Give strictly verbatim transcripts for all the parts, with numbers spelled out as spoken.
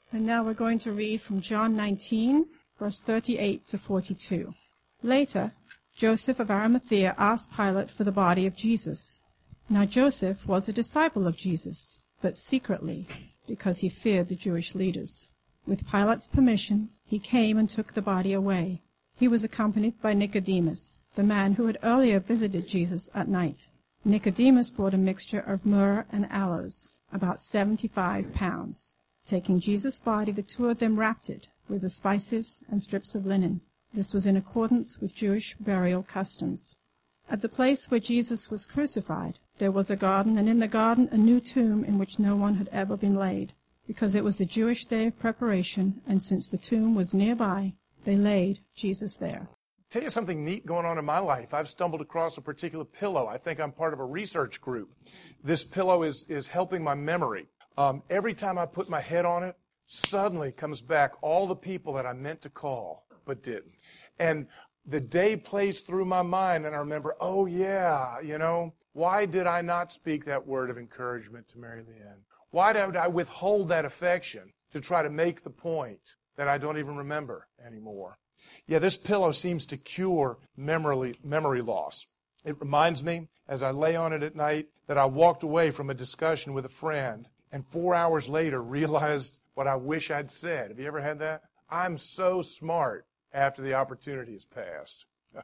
And now we're going to read from John nineteen, verse thirty-eight to forty-two. Later, Joseph of Arimathea asked Pilate for the body of Jesus. Now Joseph was a disciple of Jesus, but secretly, because he feared the Jewish leaders. With Pilate's permission, he came and took the body away. He was accompanied by Nicodemus, the man who had earlier visited Jesus at night. Nicodemus brought a mixture of myrrh and aloes, about seventy-five pounds. Taking Jesus' body, the two of them wrapped it with the spices and strips of linen. This was in accordance with Jewish burial customs. At the place where Jesus was crucified, there was a garden, and in the garden a new tomb in which no one had ever been laid, because it was the Jewish day of preparation, and since the tomb was nearby, they laid Jesus there. Tell you something neat going on in my life. I've stumbled across a particular pillow. I think I'm part of a research group. This pillow is, is helping my memory. Um, every time I put my head on it, suddenly comes back all the people that I meant to call, but didn't. And the day plays through my mind, and I remember, oh yeah, you know, why did I not speak that word of encouragement to Mary Leanne? Why did I withhold that affection to try to make the point that I don't even remember anymore? Yeah, this pillow seems to cure memory, memory loss. It reminds me, as I lay on it at night, that I walked away from a discussion with a friend and four hours later realized what I wish I'd said. Have you ever had that? I'm so smart after the opportunity has passed.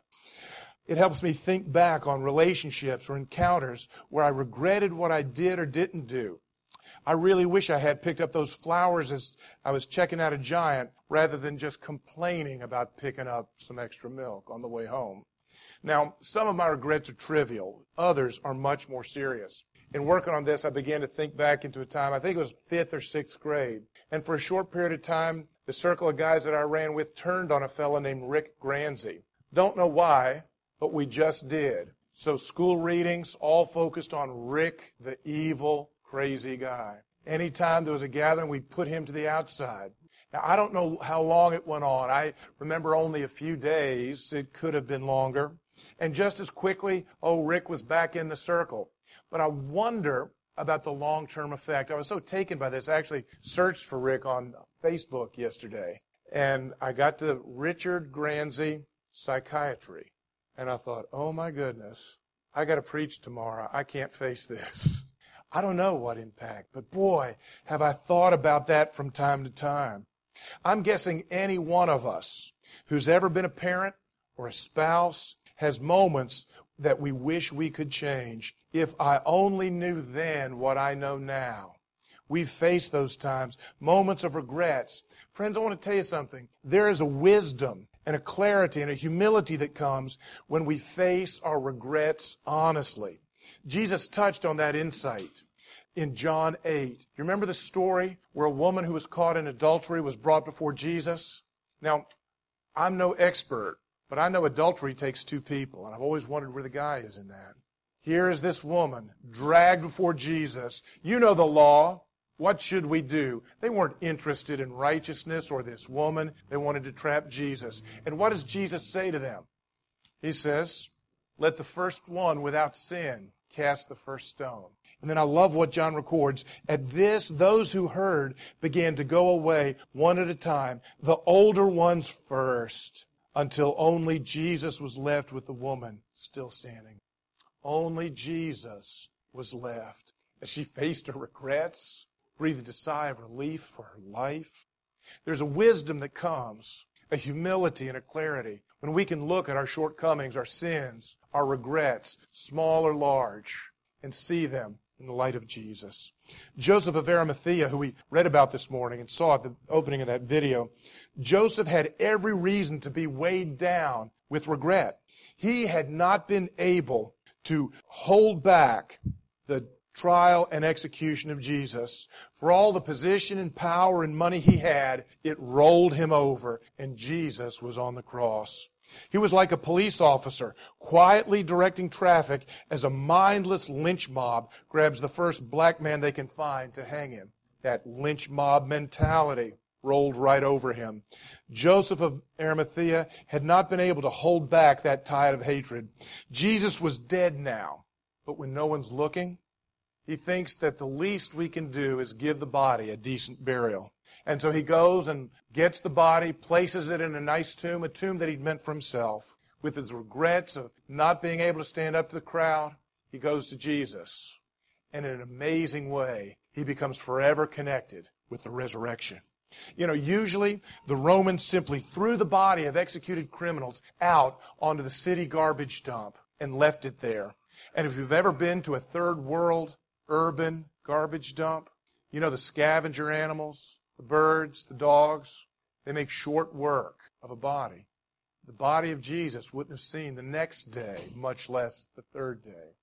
It helps me think back on relationships or encounters where I regretted what I did or didn't do. I really wish I had picked up those flowers as I was checking out a Giant rather than just complaining about picking up some extra milk on the way home. Now, some of my regrets are trivial. Others are much more serious. In working on this, I began to think back into a time, I think it was fifth or sixth grade. And for a short period of time, the circle of guys that I ran with turned on a fellow named Rick Granzi. Don't know why, but we just did. So school readings all focused on Rick, the evil, crazy guy. Anytime there was a gathering, we'd put him to the outside. Now, I don't know how long it went on. I remember only a few days. It could have been longer. And just as quickly, oh, Rick was back in the circle. But I wonder about the long-term effect. I was so taken by this. I actually searched for Rick on Facebook yesterday. And I got to Richard Granzi Psychiatry. And I thought, oh, my goodness, I got to preach tomorrow. I can't face this. I don't know what impact, but boy, have I thought about that from time to time. I'm guessing any one of us who's ever been a parent or a spouse has moments that we wish we could change. If I only knew then what I know now. We've faced those times, moments of regrets. Friends, I want to tell you something. There is a wisdom and a clarity and a humility that comes when we face our regrets honestly. Jesus touched on that insight in John eight. You remember the story where a woman who was caught in adultery was brought before Jesus? Now, I'm no expert, but I know adultery takes two people, and I've always wondered where the guy is in that. Here is this woman dragged before Jesus. You know the law. What should we do? They weren't interested in righteousness or this woman. They wanted to trap Jesus. And what does Jesus say to them? He says, let the first one without sin cast the first stone. And then I love what John records. At this, those who heard began to go away one at a time, the older ones first, until only Jesus was left with the woman still standing. Only Jesus was left. As she faced her regrets, breathed a sigh of relief for her life. There's a wisdom that comes, a humility and a clarity, when we can look at our shortcomings, our sins, our regrets, small or large, and see them in the light of Jesus. Joseph of Arimathea, who we read about this morning and saw at the opening of that video, Joseph had every reason to be weighed down with regret. He had not been able to hold back the trial and execution of Jesus. For all the position and power and money he had, it rolled him over, and Jesus was on the cross. He was like a police officer, quietly directing traffic as a mindless lynch mob grabs the first black man they can find to hang him. That lynch mob mentality rolled right over him. Joseph of Arimathea had not been able to hold back that tide of hatred. Jesus was dead now, but when no one's looking, he thinks that the least we can do is give the body a decent burial. And so he goes and gets the body, places it in a nice tomb, a tomb that he'd meant for himself. With his regrets of not being able to stand up to the crowd, he goes to Jesus. And in an amazing way, he becomes forever connected with the resurrection. You know, usually the Romans simply threw the body of executed criminals out onto the city garbage dump and left it there. And if you've ever been to a third world urban garbage dump, you know the scavenger animals, the birds, the dogs, they make short work of a body. The body of Jesus wouldn't have seen the next day, much less the third day.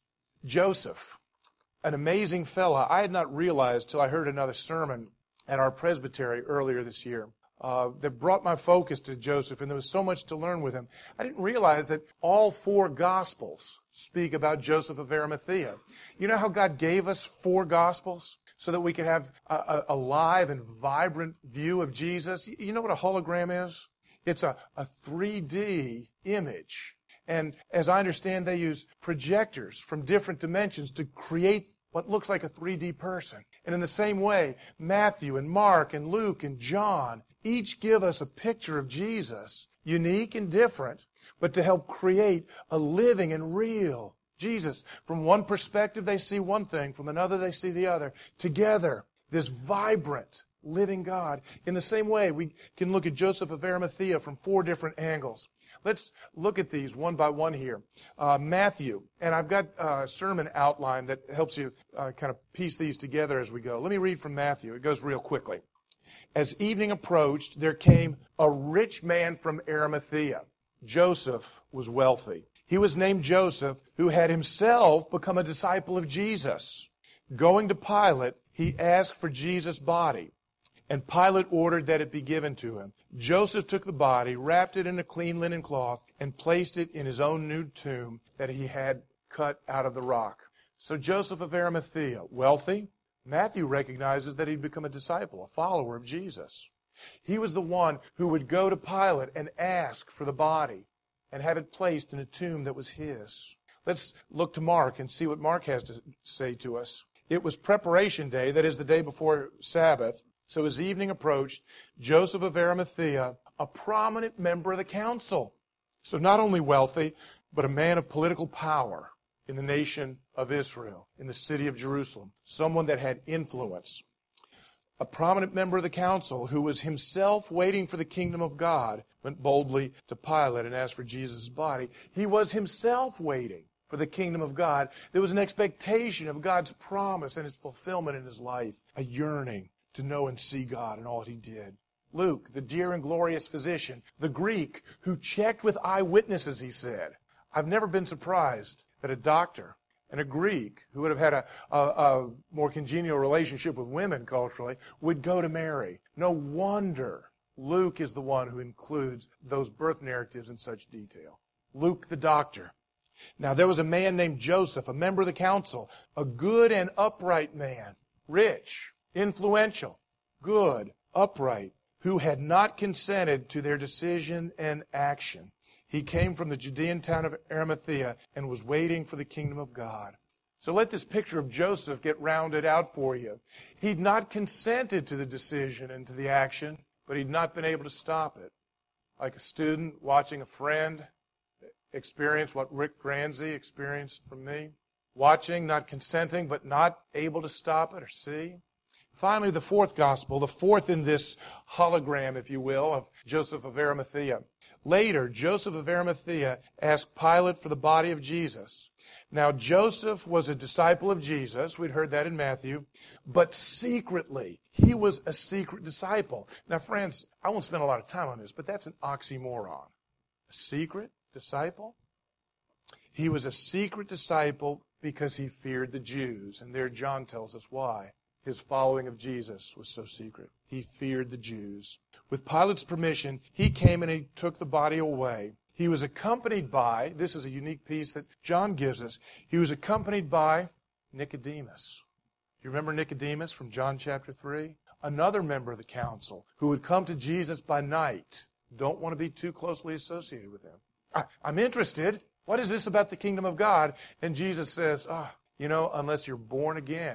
Joseph, an amazing fella. I had not realized till I heard another sermon at our presbytery earlier this year uh, that brought my focus to Joseph, and there was so much to learn with him. I didn't realize that all four Gospels speak about Joseph of Arimathea. You know how God gave us four Gospels? So that we could have a, a, a live and vibrant view of Jesus. You know what a hologram is? It's a, a three D image. And as I understand, they use projectors from different dimensions to create what looks like a three D person. And in the same way, Matthew and Mark and Luke and John each give us a picture of Jesus, unique and different, but to help create a living and real Jesus. From one perspective, they see one thing. From another, they see the other. Together, this vibrant, living God. In the same way, we can look at Joseph of Arimathea from four different angles. Let's look at these one by one here. Uh, Matthew, and I've got a sermon outline that helps you uh, kind of piece these together as we go. Let me read from Matthew. It goes real quickly. As evening approached, there came a rich man from Arimathea. Joseph was wealthy. He was named Joseph, who had himself become a disciple of Jesus. Going to Pilate, he asked for Jesus' body, and Pilate ordered that it be given to him. Joseph took the body, wrapped it in a clean linen cloth, and placed it in his own new tomb that he had cut out of the rock. So Joseph of Arimathea, wealthy, Matthew recognizes that he'd become a disciple, a follower of Jesus. He was the one who would go to Pilate and ask for the body and have it placed in a tomb that was his. Let's look to Mark and see what Mark has to say to us. It was preparation day, that is the day before Sabbath. So as evening approached, Joseph of Arimathea, a prominent member of the council. So not only wealthy, but a man of political power in the nation of Israel, in the city of Jerusalem. Someone that had influence. A prominent member of the council who was himself waiting for the kingdom of God went boldly to Pilate and asked for Jesus' body. He was himself waiting for the kingdom of God. There was an expectation of God's promise and its fulfillment in his life, a yearning to know and see God and all that he did. Luke, the dear and glorious physician, the Greek who checked with eyewitnesses, he said. I've never been surprised that a doctor and a Greek who would have had a, a, a more congenial relationship with women culturally would go to Mary. No wonder Luke is the one who includes those birth narratives in such detail. Luke the doctor. Now there was a man named Joseph, a member of the council, a good and upright man, rich, influential, good, upright, who had not consented to their decision and action. He came from the Judean town of Arimathea and was waiting for the kingdom of God. So let this picture of Joseph get rounded out for you. He'd not consented to the decision and to the action, but he'd not been able to stop it. Like a student watching a friend experience what Rick Granzi experienced from me. Watching, not consenting, but not able to stop it or see. Finally, the fourth gospel, the fourth in this hologram, if you will, of Joseph of Arimathea. Later, Joseph of Arimathea asked Pilate for the body of Jesus. Now, Joseph was a disciple of Jesus. We'd heard that in Matthew. But secretly, he was a secret disciple. Now, friends, I won't spend a lot of time on this, but that's an oxymoron. A secret disciple? He was a secret disciple because he feared the Jews. And there John tells us why. His following of Jesus was so secret. He feared the Jews. With Pilate's permission, he came and he took the body away. He was accompanied by, this is a unique piece that John gives us, he was accompanied by Nicodemus. Do you remember Nicodemus from John chapter three? Another member of the council who would come to Jesus by night. Don't want to be too closely associated with him. I, I'm interested. What is this about the kingdom of God? And Jesus says, ah, oh, you know, unless you're born again,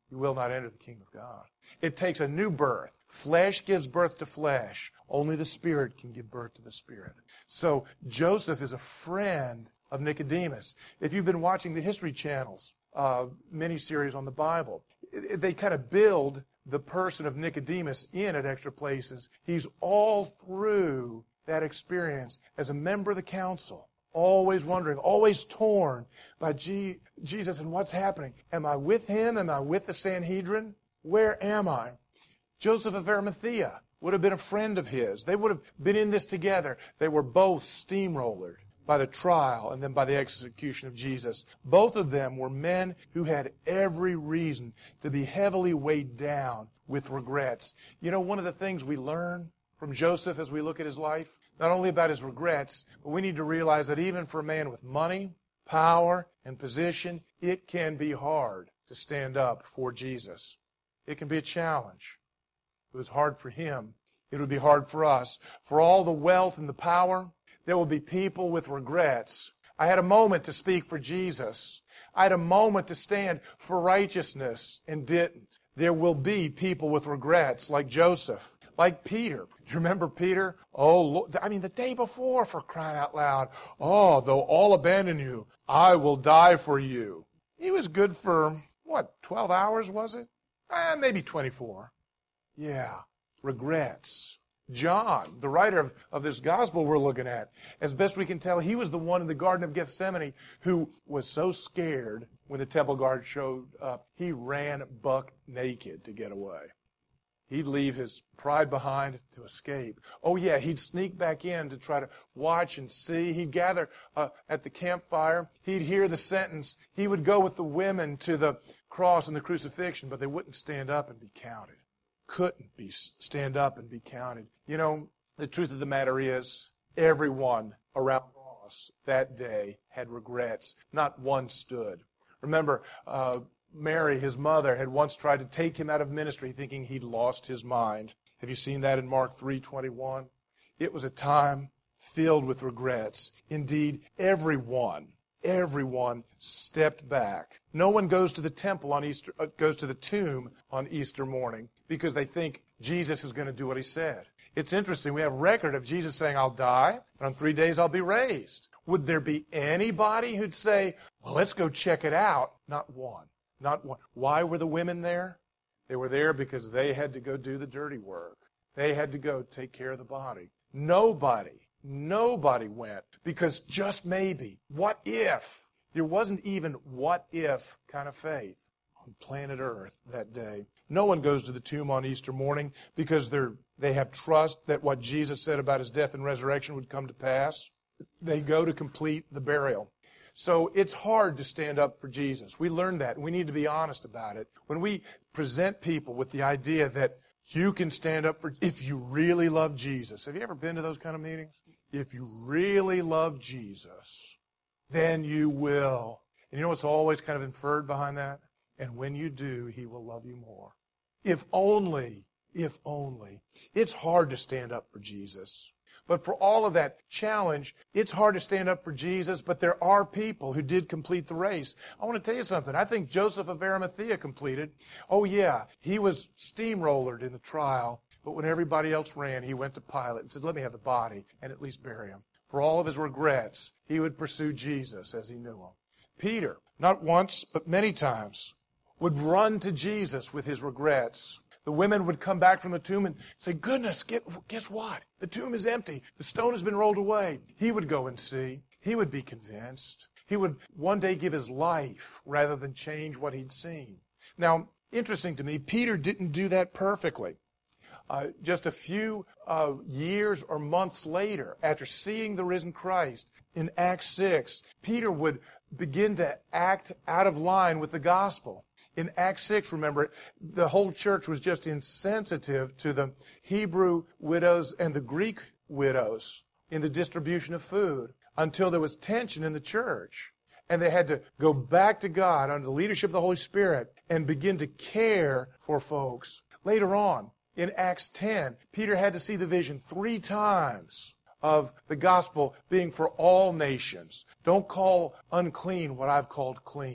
you will not enter the kingdom of God. It takes a new birth. Flesh gives birth to flesh. Only the Spirit can give birth to the Spirit. So Joseph is a friend of Nicodemus. If you've been watching the History Channel's uh, mini-series on the Bible, they kind of build the person of Nicodemus in at Extra Places. He's all through that experience as a member of the council, always wondering, always torn by G- Jesus and what's happening. Am I with him? Am I with the Sanhedrin? Where am I? Joseph of Arimathea would have been a friend of his. They would have been in this together. They were both steamrollered by the trial and then by the execution of Jesus. Both of them were men who had every reason to be heavily weighed down with regrets. You know, one of the things we learn from Joseph as we look at his life, not only about his regrets, but we need to realize that even for a man with money, power, and position, it can be hard to stand up for Jesus. It can be a challenge. It was hard for him. It would be hard for us. For all the wealth and the power, there will be people with regrets. I had a moment to speak for Jesus. I had a moment to stand for righteousness and didn't. There will be people with regrets like Joseph, like Peter. Do you remember Peter? Oh, Lord, I mean, the day before, for crying out loud. Oh, though all abandon you, I will die for you. He was good for, what, twelve hours, was it? Eh, maybe twenty-four. Yeah, regrets. John, the writer of, of this gospel we're looking at, as best we can tell, he was the one in the Garden of Gethsemane who was so scared when the temple guard showed up, he ran buck naked to get away. He'd leave his pride behind to escape. Oh yeah, he'd sneak back in to try to watch and see. He'd gather uh, at the campfire. He'd hear the sentence. He would go with the women to the cross and the crucifixion, but they wouldn't stand up and be counted. Couldn't be stand up and be counted. You know, the truth of the matter is, everyone around the cross that day had regrets. Not one stood. Remember, uh, Mary, his mother, had once tried to take him out of ministry thinking he'd lost his mind. Have you seen that in Mark three twenty-one? It was a time filled with regrets. Indeed, everyone Everyone stepped back. No one goes to the temple on Easter, uh, goes to the tomb on Easter morning because they think Jesus is going to do what he said. It's interesting. We have record of Jesus saying, I'll die, but on three days I'll be raised. Would there be anybody who'd say, well, let's go check it out? Not one. Not one. Why were the women there? They were there because they had to go do the dirty work. They had to go take care of the body. Nobody Nobody went because just maybe, what if? There wasn't even what if kind of faith on planet Earth that day. No one goes to the tomb on Easter morning because they're, they have trust that what Jesus said about his death and resurrection would come to pass. They go to complete the burial. So it's hard to stand up for Jesus. We learned that, and we need to be honest about it. When we present people with the idea that you can stand up for, if you really love Jesus. Have you ever been to those kind of meetings? If you really love Jesus, then you will. And you know what's always kind of inferred behind that? And when you do, he will love you more. If only, if only. It's hard to stand up for Jesus. But for all of that challenge, it's hard to stand up for Jesus, but there are people who did complete the race. I want to tell you something. I think Joseph of Arimathea completed. Oh yeah, he was steamrollered in the trial, but when everybody else ran, he went to Pilate and said, let me have the body and at least bury him. For all of his regrets, he would pursue Jesus as he knew him. Peter, not once, but many times, would run to Jesus with his regrets. The women would come back from the tomb and say, goodness, get, guess what? The tomb is empty. The stone has been rolled away. He would go and see. He would be convinced. He would one day give his life rather than change what he'd seen. Now, interesting to me, Peter didn't do that perfectly. Uh, just a few uh, years or months later, after seeing the risen Christ, in Acts six, Peter would begin to act out of line with the gospel. In Acts six, remember, the whole church was just insensitive to the Hebrew widows and the Greek widows in the distribution of food until there was tension in the church. And they had to go back to God under the leadership of the Holy Spirit and begin to care for folks. Later on, in Acts ten, Peter had to see the vision three times of the gospel being for all nations. Don't call unclean what I've called clean.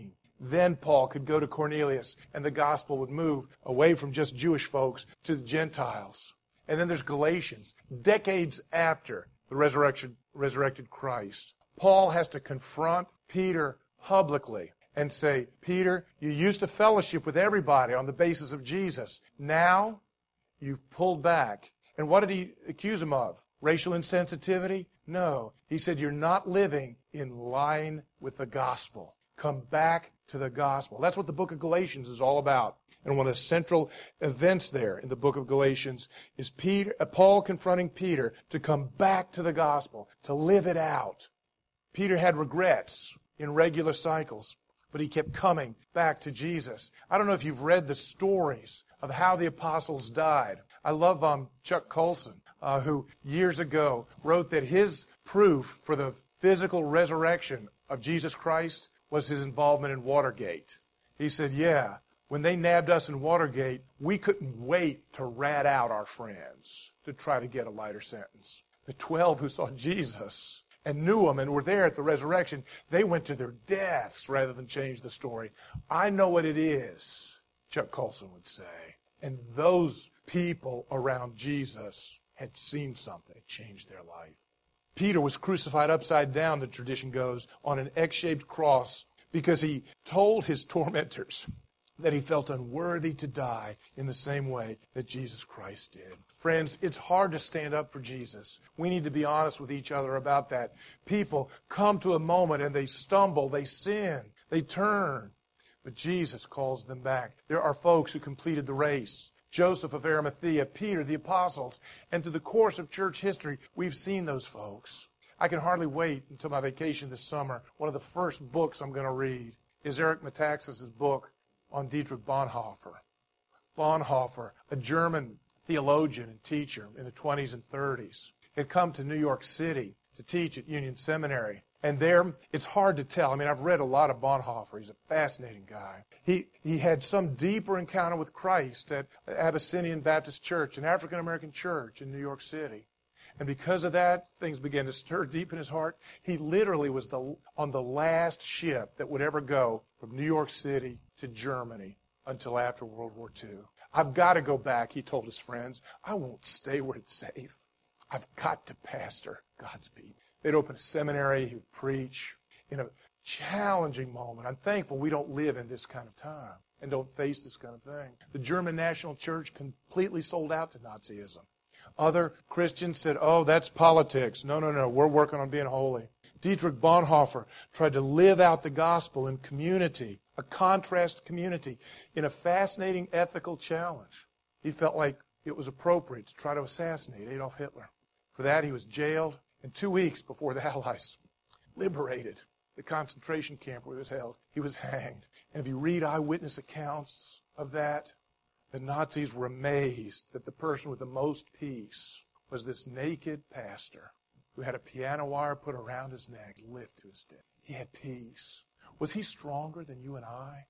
Then Paul could go to Cornelius, and the gospel would move away from just Jewish folks to the Gentiles. And then there's Galatians, decades after the resurrection, resurrected Christ. Paul has to confront Peter publicly and say, Peter, you used to fellowship with everybody on the basis of Jesus. Now you've pulled back. And what did he accuse him of? Racial insensitivity? No. He said, you're not living in line with the gospel. Come back to the gospel. That's what the book of Galatians is all about. And one of the central events there in the book of Galatians is Peter, uh, Paul confronting Peter to come back to the gospel, to live it out. Peter had regrets in regular cycles, but he kept coming back to Jesus. I don't know if you've read the stories of how the apostles died. I love um, Chuck Colson, uh, who years ago wrote that his proof for the physical resurrection of Jesus Christ was his involvement in Watergate. He said, yeah, when they nabbed us in Watergate, we couldn't wait to rat out our friends to try to get a lighter sentence. The twelve who saw Jesus and knew him and were there at the resurrection, they went to their deaths rather than change the story. I know what it is, Chuck Colson would say. And those people around Jesus had seen something that changed their life. Peter was crucified upside down, the tradition goes, on an X-shaped cross because he told his tormentors that he felt unworthy to die in the same way that Jesus Christ did. Friends, it's hard to stand up for Jesus. We need to be honest with each other about that. People come to a moment and they stumble, they sin, they turn. But Jesus calls them back. There are folks who completed the race. Joseph of Arimathea, Peter, the apostles, and through the course of church history, we've seen those folks. I can hardly wait until my vacation this summer. One of the first books I'm going to read is Eric Metaxas' book on Dietrich Bonhoeffer. Bonhoeffer, a German theologian and teacher in the twenties and thirties, had come to New York City to teach at Union Seminary. And there, it's hard to tell. I mean, I've read a lot of Bonhoeffer. He's a fascinating guy. He he had some deeper encounter with Christ at Abyssinian Baptist Church, an African-American church in New York City. And because of that, things began to stir deep in his heart. He literally was the on the last ship that would ever go from New York City to Germany until after World War Two. I've got to go back, he told his friends. I won't stay where it's safe. I've got to pastor God's people. They'd open a seminary, he would preach in a challenging moment. I'm thankful we don't live in this kind of time and don't face this kind of thing. The German National Church completely sold out to Nazism. Other Christians said, oh, that's politics. No, no, no, we're working on being holy. Dietrich Bonhoeffer tried to live out the gospel in community, a contrast community, in a fascinating ethical challenge. He felt like it was appropriate to try to assassinate Adolf Hitler. For that, he was jailed. And two weeks before the Allies liberated the concentration camp where he was held, he was hanged. And if you read eyewitness accounts of that, the Nazis were amazed that the person with the most peace was this naked pastor who had a piano wire put around his neck, lift to his death. He had peace. Was he stronger than you and I?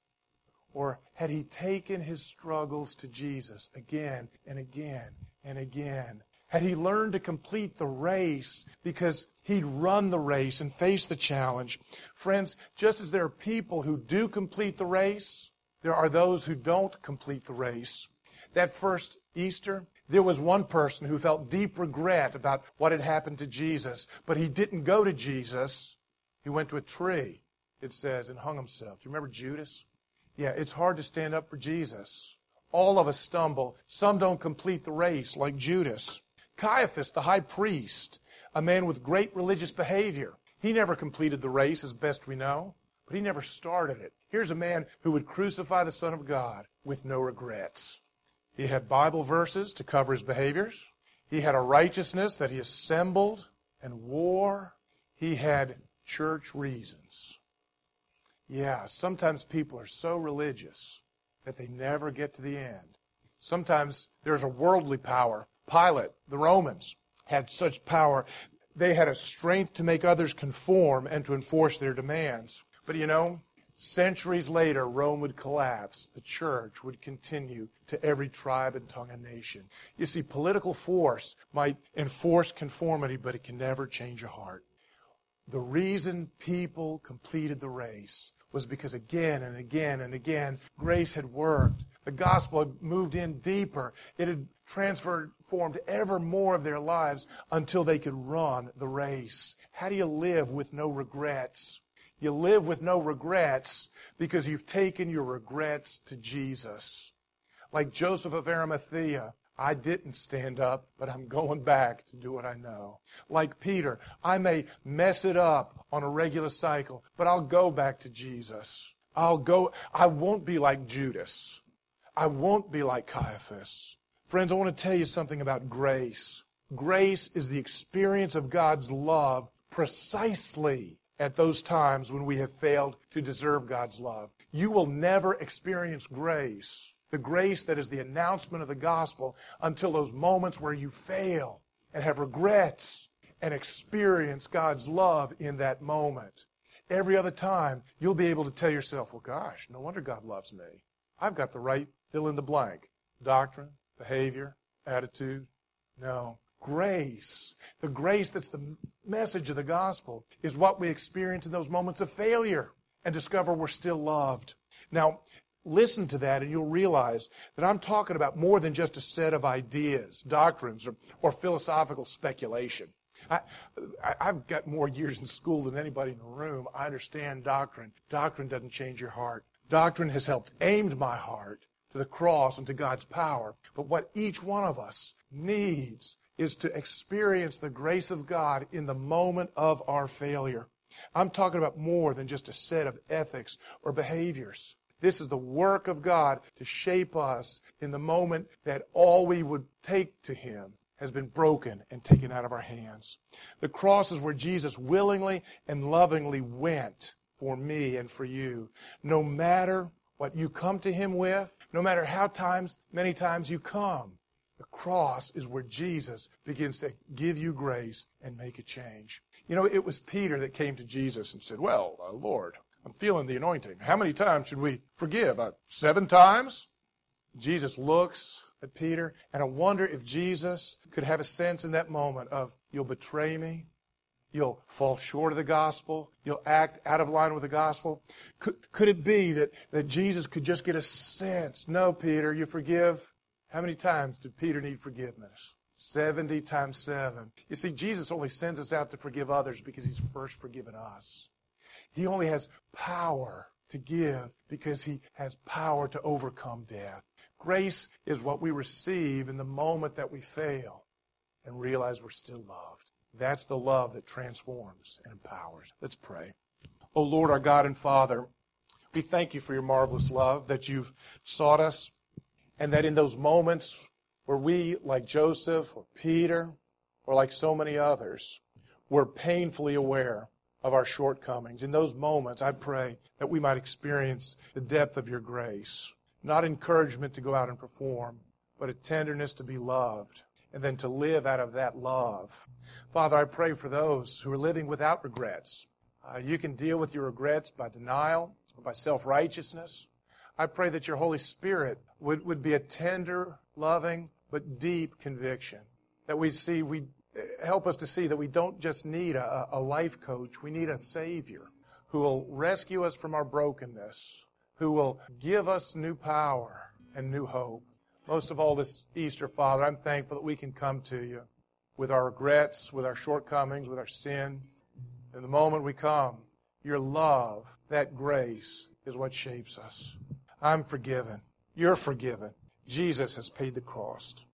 Or had he taken his struggles to Jesus again and again and again? Had he learned to complete the race because he'd run the race and faced the challenge? Friends, just as there are people who do complete the race, there are those who don't complete the race. That first Easter, there was one person who felt deep regret about what had happened to Jesus, but he didn't go to Jesus. He went to a tree, it says, and hung himself. Do you remember Judas? Yeah, it's hard to stand up for Jesus. All of us stumble. Some don't complete the race, like Judas. Caiaphas, the high priest, a man with great religious behavior. He never completed the race, as best we know, but he never started it. Here's a man who would crucify the Son of God with no regrets. He had Bible verses to cover his behaviors. He had a righteousness that he assembled and wore. He had church reasons. Yeah, sometimes people are so religious that they never get to the end. Sometimes there's a worldly power. Pilate, the Romans, had such power. They had a strength to make others conform and to enforce their demands. But you know, centuries later, Rome would collapse. The church would continue to every tribe and tongue and nation. You see, political force might enforce conformity, but it can never change a heart. The reason people completed the race was because again and again and again, grace had worked. The gospel had moved in deeper. It had transformed ever more of their lives until they could run the race. How do you live with no regrets? You live with no regrets because you've taken your regrets to Jesus. Like Joseph of Arimathea, I didn't stand up, but I'm going back to do what I know. Like Peter, I may mess it up on a regular cycle, but I'll go back to Jesus. I'll go, I won't be like Judas. I won't be like Caiaphas. Friends, I want to tell you something about grace. Grace is the experience of God's love precisely at those times when we have failed to deserve God's love. You will never experience grace, the grace that is the announcement of the gospel, until those moments where you fail and have regrets and experience God's love in that moment. Every other time, you'll be able to tell yourself, well, gosh, no wonder God loves me. I've got the right fill in the blank. Doctrine, behavior, attitude. No. Grace, the grace that's the message of the gospel, is what we experience in those moments of failure and discover we're still loved. Now, listen to that and you'll realize that I'm talking about more than just a set of ideas, doctrines, or, or philosophical speculation. I, I, I've got more years in school than anybody in the room. I understand doctrine. Doctrine doesn't change your heart. Doctrine has helped aimed my heart to the cross and to God's power. But what each one of us needs is to experience the grace of God in the moment of our failure. I'm talking about more than just a set of ethics or behaviors. This is the work of God to shape us in the moment that all we would take to Him has been broken and taken out of our hands. The cross is where Jesus willingly and lovingly went for me and for you. No matter what you come to Him with, no matter how times, many times you come, the cross is where Jesus begins to give you grace and make a change. You know, it was Peter that came to Jesus and said, well, uh, Lord, I'm feeling the anointing. How many times should we forgive? Uh, seven times? Jesus looks at Peter, and I wonder if Jesus could have a sense in that moment of, you'll betray me, you'll fall short of the gospel, you'll act out of line with the gospel. Could, could it be that, that Jesus could just get a sense, no, Peter, you forgive? How many times did Peter need forgiveness? seventy times seven. You see, Jesus only sends us out to forgive others because He's first forgiven us. He only has power to give because He has power to overcome death. Grace is what we receive in the moment that we fail and realize we're still loved. That's the love that transforms and empowers. Let's pray. Oh Lord, our God and Father, we thank You for Your marvelous love, that You've sought us, and that in those moments where we, like Joseph or Peter, or like so many others, were painfully aware of our shortcomings, in those moments I pray that we might experience the depth of Your grace. Not encouragement to go out and perform, but a tenderness to be loved, and then to live out of that love. Father, I pray for those who are living without regrets. Uh, you can deal with your regrets by denial or by self-righteousness. I pray that Your Holy Spirit would, would be a tender, loving, but deep conviction. That we see, we help us to see that we don't just need a, a life coach. We need a Savior who will rescue us from our brokenness, who will give us new power and new hope. Most of all this Easter, Father, I'm thankful that we can come to You with our regrets, with our shortcomings, with our sin. In the moment we come, Your love, that grace, is what shapes us. I'm forgiven. You're forgiven. Jesus has paid the cost.